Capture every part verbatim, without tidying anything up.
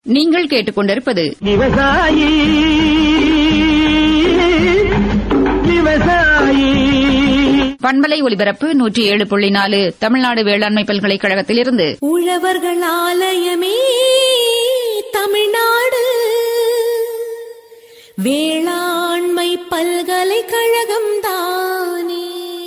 நீங்கள் கேட்டுக்கொண்டிருப்பது விவசாயி விவசாயி பண்பலை ஒலிபரப்பு நூற்றி ஏழு புள்ளி நாலு தமிழ்நாடு வேளாண்மை பல்கலைக்கழகத்திலிருந்து உழவர்கள் ஆலயமே தமிழ்நாடு வேளாண்மை பல்கலைக்கழகம் தானே.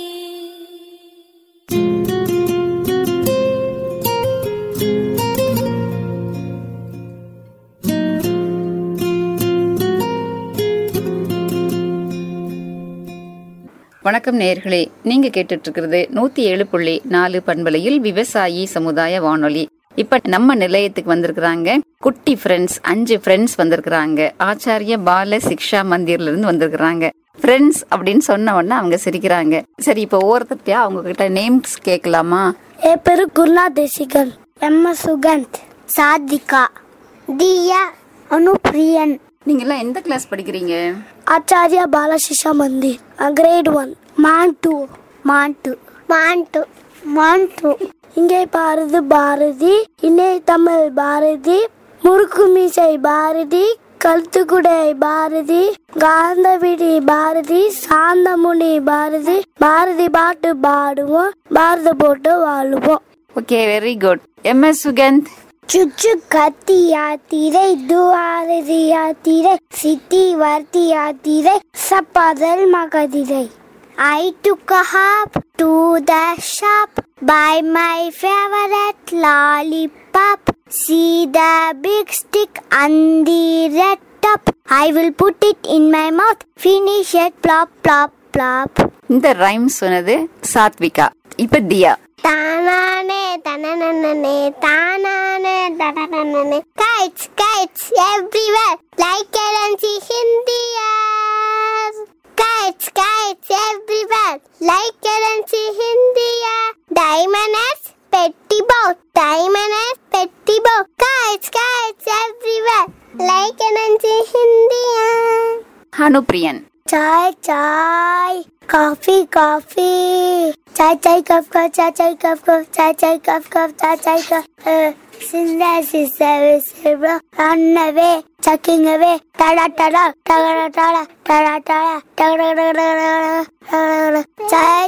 வணக்கம் நேயர்களே, நீங்க கேட்டுட்டு இருக்கிறது நூத்தி ஏழு புள்ளி நாலு பண்பலையில் விவசாயி சமுதாய வானொலி. இப்ப நம்ம நிலையத்துக்கு வந்திருக்கிறாங்க குட்டி ஃப்ரெண்ட்ஸ், அஞ்சு ஃப்ரெண்ட்ஸ் வந்திருக்கிறாங்க. ஆச்சாரிய பால சிக்ஷா மந்திர்ல இருந்து வந்திருக்கிறாங்க. ஃப்ரெண்ட்ஸ் அப்படின்னு சொன்ன உடனே அவங்க சிரிக்கிறாங்க. சரி, இப்ப ஒவ்வொருத்தர்கிட்டயா அவங்க கிட்ட நேம்ஸ் கேட்கலாமா? என் பேரு குருநாத் தேசிகன், எம் எஸ் சுகந்த், சாத்விகா, தியா, அனுப்பிரியன். நீங்க எல்லாம் எந்த கிளாஸ் படிக்கிறீங்க? ஆச்சாரியா பால சிக்ஷா மந்திர், கிரேட் ஒன், மான் டூ, மான் டூ, மான் டூ, மான் டூ. இங்கே பாரதி பாரதி, இணைய தமிழ் பாரதி, முறுக்கு மீசை பாரதி, கழுத்துக்குடை பாரதி, காந்தவிடி பாரதி, சாந்தமுனி பாரதி, பாரதி பாட்டு பாடுவோம், பாரதி போட்டு வாழுவோம். Okay, very good. M S Sukanth. சுச்சு கத்தி யாத்திரை, துவாரதி யாத்திரை, சித்தி வர்த்தி யாத்திரை, சப்பதல் மகதிரை. I took a hop to the shop, buy my favorite lollipop. See the big stick and the red top. I will put it in my mouth, finish it, plop, plop, plop. இந்த rhyme சொன்னது சாத்விகா. இப்ப தியா. தானானே தனனனனே, தானானே தனனனனே. Kites, kites everywhere, like currency in the air. Kites, kites everywhere, like currency in the air. Diamond is petty bow, diamond is petty bow. Kites, kites everywhere, like currency in the air. அனுப்பிரியன். Chai, chai, coffee, coffee. Chai, chai, cup, cup, chai, chai, cup, cup, chai, chai, cup, cup, chai, chai, cup. Sinda, sister, sister, run away, chucking away, tada, tada, tada, tada, tada, tada, tada, tada, tada. Chai,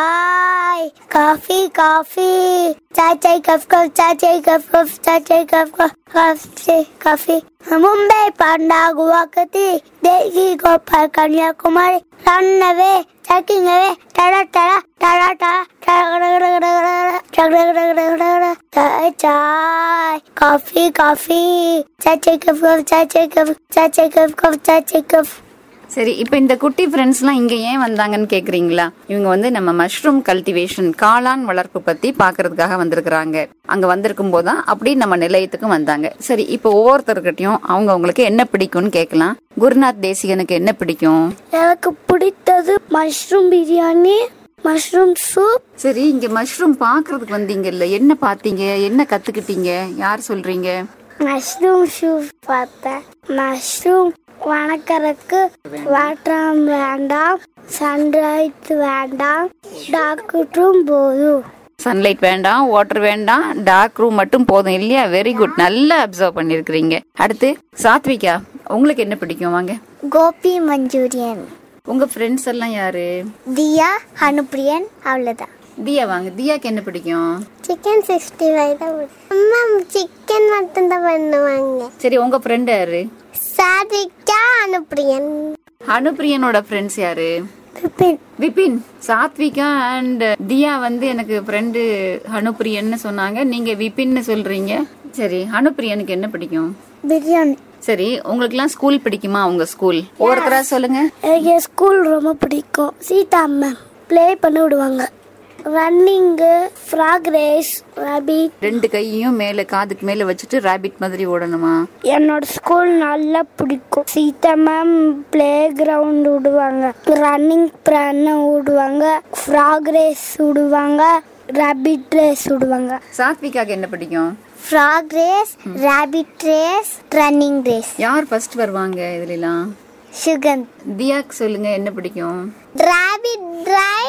chai, coffee, coffee. Chai, chai, cup, cup, chai, chai, cup, cup, chai, chai, cup, cup, coffee, coffee. Mumbai, Panda, Guwahati, Delhi, Gopal, Kanyakumari, run away, chucking away, tada, tada, tada, tada, tada, tada, tada, tada. Chai, chai, coffee, coffee. Chai, chai, cup, cup, chai, chai, cup, chai, chai, cup, cup, chai, chai, cup. சரி, இப்ப இந்த குட்டி friends எல்லாம் இங்க ஏன் வந்தாங்கன்னு கேக்குறீங்களா? இவங்க வந்து நம்ம மஷ்ரூம் கல்டிவேஷன், காளான் வளர்ப்பு பத்தி பாக்குறதுக்காக வந்திருக்கிறாங்க. அங்க வந்திருக்கும் போதுதான் அப்படி நம்ம நிலையத்துக்கும் வந்தாங்க. சரி, இப்ப ஒவ்வொருத்தருக்கிட்டையும் அவங்க அவங்களுக்கு என்ன பிடிக்கும்னு கேட்கலாம். குருநாத் தேசிகனுக்கு என்ன பிடிக்கும்? எனக்கு பிடித்தது மஷ்ரூம் பிரியாணி, மஷ்ரூம் சூப். சரி, இங்க மஷ்ரூம் பாக்குறதுக்கு வந்தீங்கல்ல, என்ன பாத்தீங்க, என்ன கத்துக்கிட்டீங்க, யார் சொல்றீங்க? மஷ்ரூம் சூப் பார்த்தேன். மஷ்ரூம் வணக்கறதுக்கு வாட்டர் வேண்டாம், சன்லைட் வேண்டாம், டார்க் ரூம் போதும். சன்லைட் வேண்டாம், வாட்டர் வேண்டாம், டார்க் ரூம் மட்டும் போதும் இல்லையா? வெரி குட், நல்லா அப்சர்வ் பண்ணிருக்கீங்க. அடுத்து சாத்விகா, உங்களுக்கு என்ன பிடிக்கும்? வாங்க. கோபி மஞ்சூரியன். உங்க ஃப்ரெண்ட்ஸ் எல்லாம் யாரு? தியா, அனுப்பிரியன், அவ்வளவுதான். தியா வாங்க. தியாக்கு என்ன பிடிக்கும்? சிக்கன் சிக்ஸ்டி ஃபைவ் தான். அம்மா சிக்கன் மட்டும் தான் பண்ணுவாங்க. சரி, உங்க ஃப்ரெண்ட் யாரு? சாத்விகா, அனுப்பிரியன். அனுப்பிரியனோட ஃப்ரெண்ட்ஸ் யாரு? விபின். விபின். சாத்விகா அண்ட் தியா வந்து எனக்கு ஃப்ரெண்டு அனுப்பிரியன்னு சொன்னாங்க, நீங்க விபின்னு சொல்றீங்க. சரி, அனுப்பிரியனுக்கு என்ன பிடிக்கும்? பிரியாணி. சரி, உங்களுக்கு எல்லாம் ஸ்கூல் பிடிக்குமா? உங்க ஸ்கூல் ஒவ்வொருத்தரா சொல்லுங்க. எனக்கு ஸ்கூல் ரொம்ப பிடிக்கும். சீதா மேம் ப்ளே பண்ண விடுவாங்க. Running, frog race, rabbit. ரெண்டு கையையும் மேல காதுக்கு மேல வச்சுட்டு ராபிட் மாதிரி ஓடணுமா? என்னோட ஸ்கூல் நல்லா பிடிக்கும். சீதா மேம் பிளே கிரவுண்ட் விடுவாங்க, ரன்னிங் பண்ண விடுவாங்க, ஃப்ராக் ரேஸ் விடுவாங்க, ராபிட் ரேஸ் விடுவாங்க. சாத்விகாக்கு என்ன பிடிக்கும்? Frog race, rabbit race, running race. யார் ஃபர்ஸ்ட் வருவாங்க இதுல எல்லாம்? சுகந்த். தியாக்கு சொல்லுங்க, என்ன பிடிக்கும்? Rabbit race,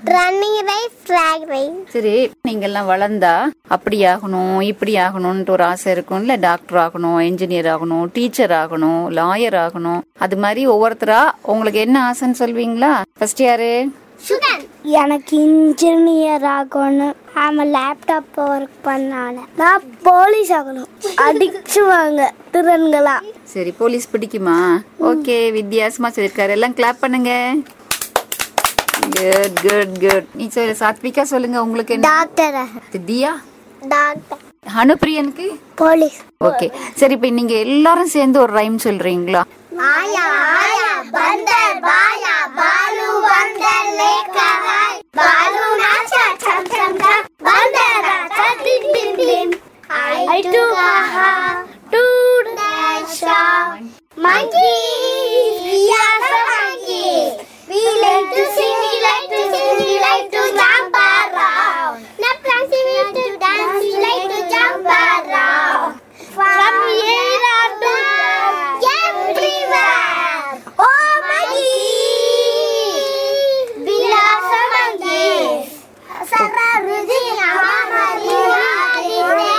running race, flag race. சரி, நீங்க எல்லாம் வளர்ந்தா அப்படி ஆகணும் இப்படி ஆகணும்னு ஒரு ஆசை இருக்கும்ல. டாக்டர் ஆகணும், என்ஜினியர் ஆகணும், டீச்சர் ஆகணும், லாயர் ஆகணும். அது மாதிரி ஒவ்வொருத்தரா உங்களுக்கு என்ன ஆசைன்னு சொல்வீங்களா? ஃபர்ஸ்ட் யாரு? எனக்கு இன்ஜினியர் ஆகணும். ஆமா, லேப்டாப் ஒர்க் பண்ணால. நான் போலீஸ் ஆகணும். அடிச்சுவாங்க திறன்களா. சரி, போலீஸ் பிடிக்குமா? ஓகே, வித்தியாசமா சொல்லிருக்காரு. எல்லாம் கிளாப் பண்ணுங்க. Good good good. நீ சொல்லு சாத்விகா, சொல்லுங்க உங்களுக்கு என்ன? டாக்டர். தியா? டாக்டர். அனுப்பிரியனுக்கு போலீஸ். ஓகே, சரி. இப்ப நீங்க எல்லாரும் சேர்ந்து ஒரு ரைம் சொல்றீங்களா? ஆயா ஆயா பந்தர் பாயா பாலு பந்தர் லேக்கராய் பாலு நாச்சா சம் சம் சம் பந்தர் நாச்சா டிம் டிம் டிம். ஐ டு ஹா டு டாஷா monkey, we are the monkeys. We like to sing, we like to sing, we like to jump around. Not dancing, we like to dance, we like to jump around. From here on to everywhere. Oh, monkeys, we are the monkeys. Sarah Ruzi, Hamari, Hari,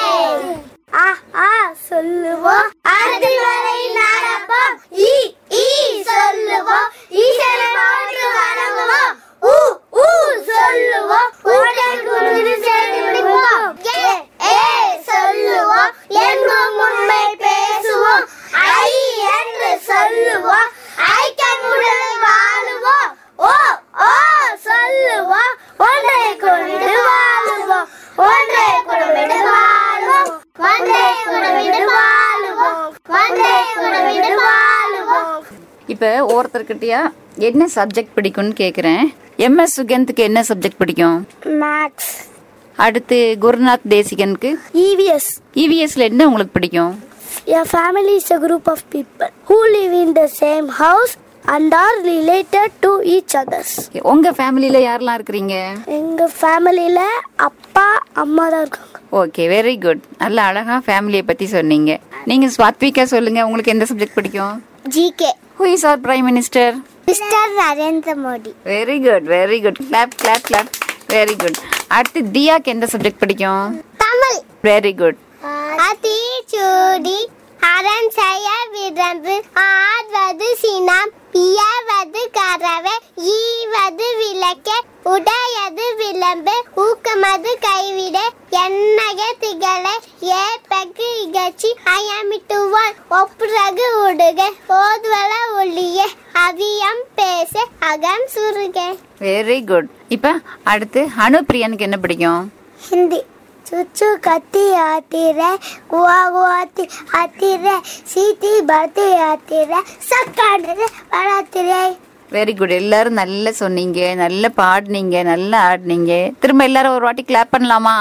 ah ah, சொல்லுவோம். அதுவரை நடப்போம். ஈ ஈ சொல்லுவோம். ஈசனை போன்று வணங்குவோம். ஊ ஊ சொல்லுவோம். உடல் குளிர் சேர்ந்து விடுவோம். ஏ ஏ சொல்லுவோம். எங்கும் உண்மை பேசுவோம். ஐ என்று சொல்லுவோம். ஐக்கியமுடன் வாழுவோம். ஓ ஓ சொல்லுவோம். ஒன்றை கொண்டு வாழுவோம். ஒன்றை கொண்டு வாழுவோம். ஒன்றை கொண்டு வாழுவோம். ஒன்றை கொண்டு வாழுவோம். இப்ப ஒருத்தர்கிட்டயா என்ன சப்ஜெக்ட் பிடிக்கும்னு கேக்குறேன். எம் எஸ் சுகந்த்க்கு என்ன சப்ஜெக்ட் பிடிக்கும்? மேக்ஸ். அடுத்து குருநாத் தேசிகனுக்கு இவிஎஸ். இவிஎஸ்ல என்ன உங்களுக்கு பிடிக்கும்? Your family is a group of people who live in the same house and are related to each others. உங்க ஃபேமிலில யாரெல்லாம் இருக்கிறீங்க? எங்க ஃபேமிலில அப்பா அம்மா தான் இருக்காங்க. Okay, very good. நல்ல அழகா ஃபேமிலியை பத்தி சொன்னீங்க. நீங்க ஸ்வாத்விகா சொல்லுங்க, உங்களுக்கு எந்த சப்ஜெக்ட் பிடிக்கும்? GK. Who is our prime minister? Mister Narendra Modi. Very good, very good. Clap clap clap. Very good. அடுத்து தியாக்கு எந்த சப்ஜெக்ட் பிடிக்கும்? தமிழ். Very good. அதி சூடி அரண் செய்ய விரம்பு ஆடுவது சினம் பியவது கரவை ஈவது விளக்க உடையது விளம்பு ஊக்கமது கைவிட எண்ணக திகழ ஏப்பக்கு இகழ்ச்சி அயமிட்டுவான் ஒப்புரகு உடுக ஓதுவல ஒளிய அவியம் பேச அகம் சுருக. Very good. இப்ப அடுத்து அனுப்பிரியனுக்கு என்ன பிடிக்கும்? हिंदी. चुचू कती आती रे गुआ गुआती आती रे सीती बढ़ती आती रे सब कांड रे बढ़ाती रे. Very good. எல்லாரும் நல்லா சொன்னீங்க, நல்லா பாடுனீங்க, நல்லா ஆடுனீங்க. திரும்ப எல்லாரும் ஒரு வாட்டி கிளாப் பண்ணலாமா?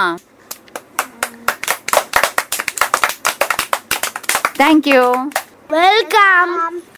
தேங்க்யூ. வெல்கம்.